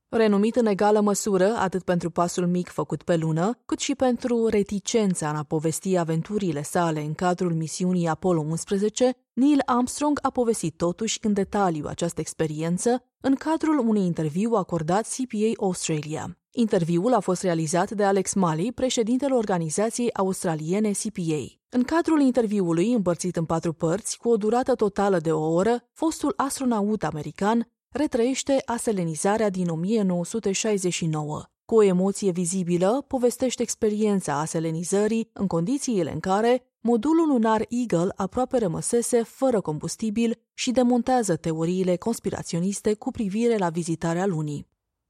Renumit în egală măsură atât pentru pasul mic făcut pe lună, cât și pentru reticența în a povesti aventurile sale în cadrul misiunii Apollo 11, Neil Armstrong a povestit totuși în detaliu această experiență în cadrul unui interviu acordat CPA Australia. Interviul a fost realizat de Alex Malley, președintele organizației australiene CPA. În cadrul interviului, împărțit în 4 părți, cu o durată totală de o oră, fostul astronaut american retrăiește aselenizarea din 1969. Cu o emoție vizibilă, povestește experiența aselenizării în condițiile în care modulul lunar Eagle aproape rămăsese fără combustibil și demontează teoriile conspiraționiste cu privire la vizitarea lunii.